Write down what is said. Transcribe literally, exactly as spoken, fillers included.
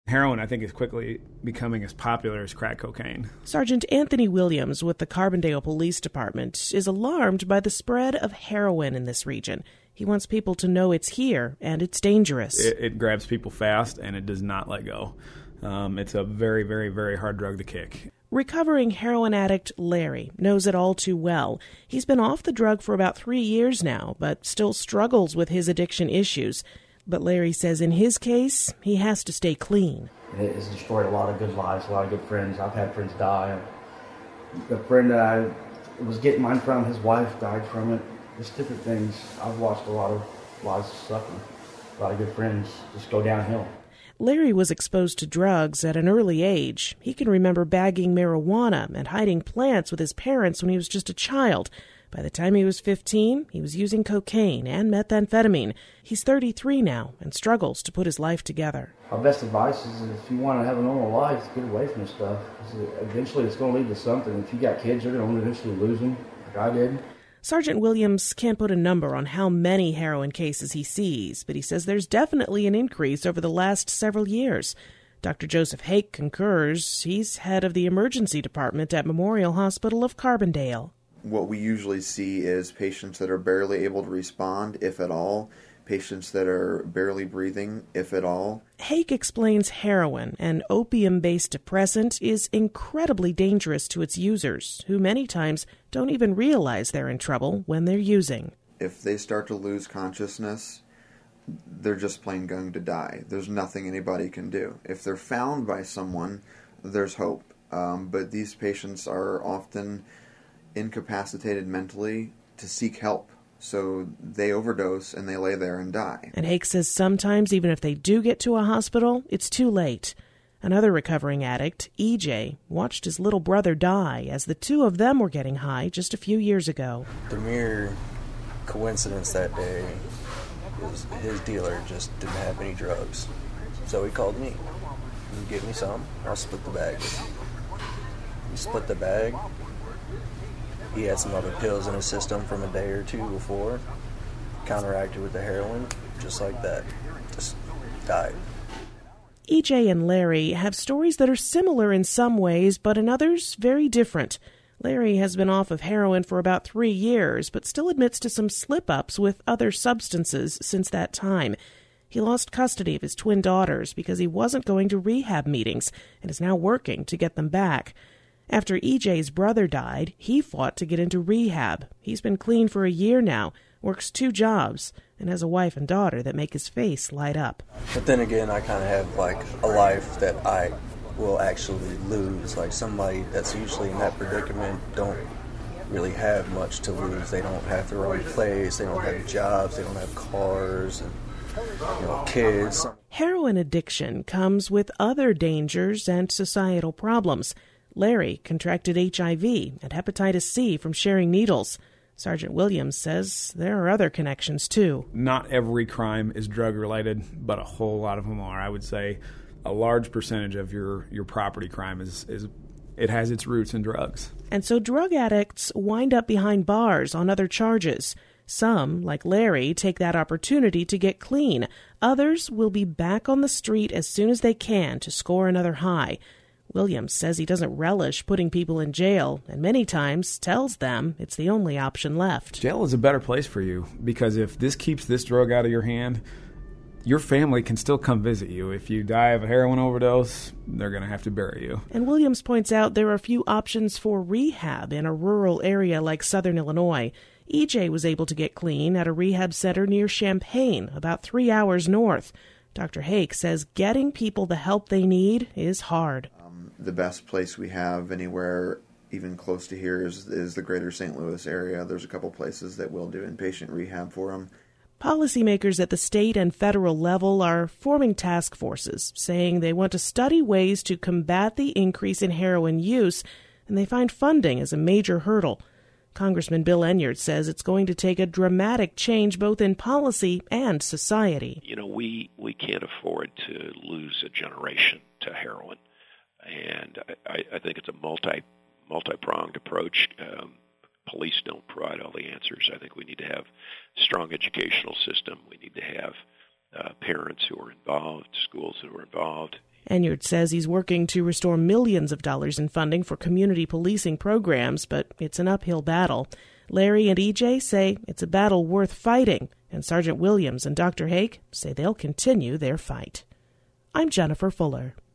Heroin, I think, is quickly becoming as popular as crack cocaine. Sergeant Anthony Williams with the Carbondale Police Department is alarmed by the spread of heroin in this region. He wants people to know it's here and it's dangerous. It, it grabs people fast and it does not let go. Um, it's a very, very, very hard drug to kick. Recovering heroin addict Larry knows it all too well. He's been off the drug for about three years now, but still struggles with his addiction issues. But Larry says in his case, he has to stay clean. It has destroyed a lot of good lives, a lot of good friends. I've had friends die. The friend that I was getting mine from, his wife died from it. Just different things. I've watched a lot of lives suffer. A lot of good friends just go downhill. Larry was exposed to drugs at an early age. He can remember bagging marijuana and hiding plants with his parents when he was just a child. By the time he was fifteen, he was using cocaine and methamphetamine. He's thirty-three now and struggles to put his life together. My best advice is if you want to have a normal life, get away from this stuff. Eventually it's going to lead to something. If you got kids, you're going to eventually lose them, like I did. Sergeant Williams can't put a number on how many heroin cases he sees, but he says there's definitely an increase over the last several years. Doctor Joseph Hake concurs. He's head of the emergency department at Memorial Hospital of Carbondale. What we usually see is patients that are barely able to respond, if at all, patients that are barely breathing, if at all. Hake explains heroin, an opium-based depressant, is incredibly dangerous to its users, who many times don't even realize they're in trouble when they're using. If they start to lose consciousness, they're just plain going to die. There's nothing anybody can do. If they're found by someone, there's hope. Um, but these patients are often incapacitated mentally to seek help. So they overdose and they lay there and die. And Hake says sometimes, even if they do get to a hospital, it's too late. Another recovering addict, E J, watched his little brother die as the two of them were getting high just a few years ago. The mere coincidence that day was his dealer just didn't have any drugs. So he called me. You give me some, I'll split the bag. We split the bag. He had some other pills in his system from a day or two before, counteracted with the heroin, just like that, just died. E J and Larry have stories that are similar in some ways, but in others, very different. Larry has been off of heroin for about three years, but still admits to some slip-ups with other substances since that time. He lost custody of his twin daughters because he wasn't going to rehab meetings and is now working to get them back. After E J's brother died, he fought to get into rehab. He's been clean for a year now, works two jobs, and has a wife and daughter that make his face light up. But then again, I kind of have like a life that I will actually lose. Like somebody that's usually in that predicament don't really have much to lose. They don't have their own place, they don't have jobs, they don't have cars, and you know, kids. Heroin addiction comes with other dangers and societal problems. Larry contracted H I V and hepatitis C from sharing needles. Sergeant Williams says there are other connections, too. Not every crime is drug-related, but a whole lot of them are. I would say a large percentage of your, your property crime is, is it has its roots in drugs. And so drug addicts wind up behind bars on other charges. Some, like Larry, take that opportunity to get clean. Others will be back on the street as soon as they can to score another high. Williams says he doesn't relish putting people in jail and many times tells them it's the only option left. Jail is a better place for you because if this keeps this drug out of your hand, your family can still come visit you. If you die of a heroin overdose, they're going to have to bury you. And Williams points out there are few options for rehab in a rural area like southern Illinois. E J was able to get clean at a rehab center near Champaign, about three hours north. Doctor Hake says getting people the help they need is hard. The best place we have anywhere even close to here is, is the greater Saint Louis area. There's a couple places that will do inpatient rehab for them. Policymakers at the state and federal level are forming task forces, saying they want to study ways to combat the increase in heroin use, and they find funding as a major hurdle. Congressman Bill Enyart says it's going to take a dramatic change both in policy and society. You know, we, we can't afford to lose a generation to heroin. And I, I think it's a multi, multi-pronged approach. Um, police don't provide all the answers. I think we need to have a strong educational system. We need to have uh, parents who are involved, schools who are involved, Enyart says he's working to restore millions of dollars in funding for community policing programs, but it's an uphill battle. Larry and E J say it's a battle worth fighting, and Sergeant Williams and Doctor Hake say they'll continue their fight. I'm Jennifer Fuller.